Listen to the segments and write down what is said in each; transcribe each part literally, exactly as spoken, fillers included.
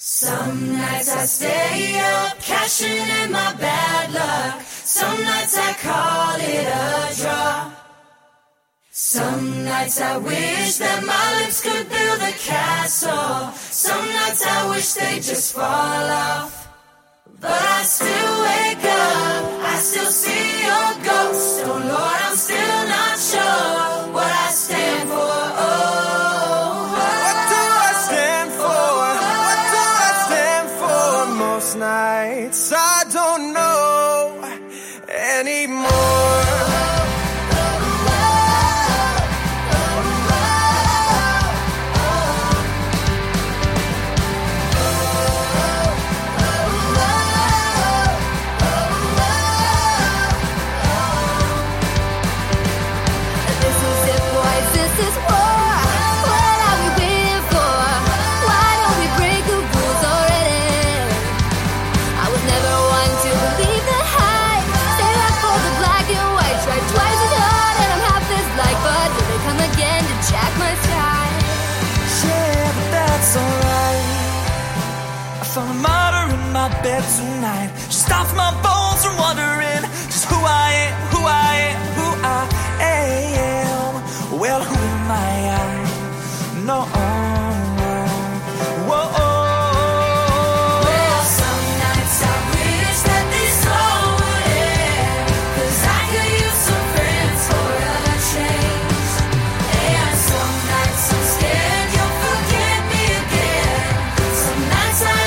Some nights I stay up, cashing in my bad luck. Some nights I call it a draw. Some nights I wish that my lips could build a castle. Some nights I wish they'd just fall off. But I still wake up, I still see your ghost. Oh Lord, I'm still not sure what I stand for. Oh, what do I stand for? What do I stand for? Most nights I don't know anymore. Found a martyr in my bed tonight. She stopped my bones from wondering just who I am, who I am, who I am. Well, who am I? I no. Whoa. Well, some nights I wish that this all would end, 'cause I could use some friends for a change. And some nights I'm scared you'll forget me again. Some nights I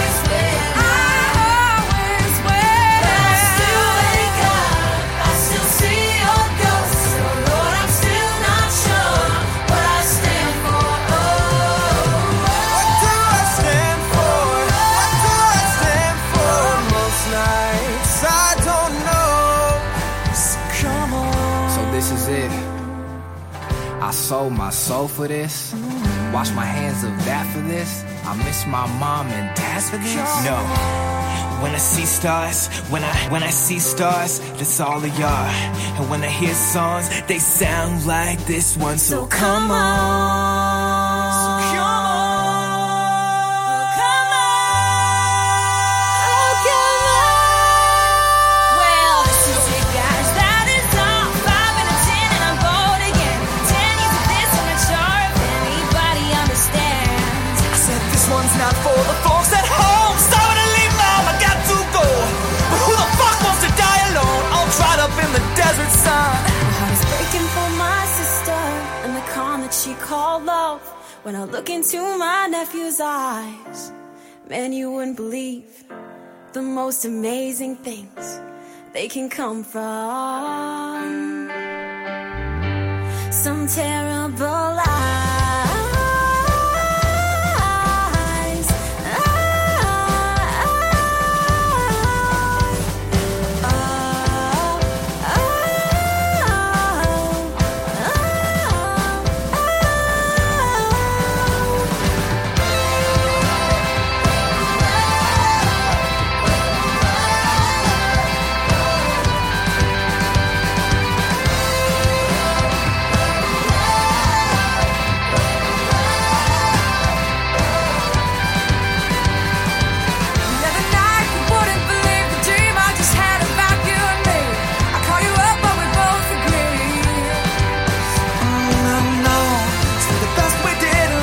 I sold my soul for this. Wash my hands of that for this. I miss my mom and dad for this. No. When I see stars, when I when I see stars, that's all they are. And when I hear songs, they sound like this one. So, so come on. So come on. Come on. Oh, come on. Well, this is it, guys. That is all. Five and a ten, and I'm bold again. Ten years of this, I'm not sure if anybody understands. I said this one's not for the folks at home. Sorry to leave, mom, I got to go. But who the fuck wants to die alone? All dried up in the desert sun. My heart is breaking for my sister and the calm that she called love. When I look into my nephew's eyes, man, you wouldn't believe the most amazing things they can come from some terrible lies.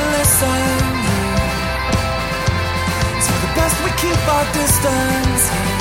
Keep our distance.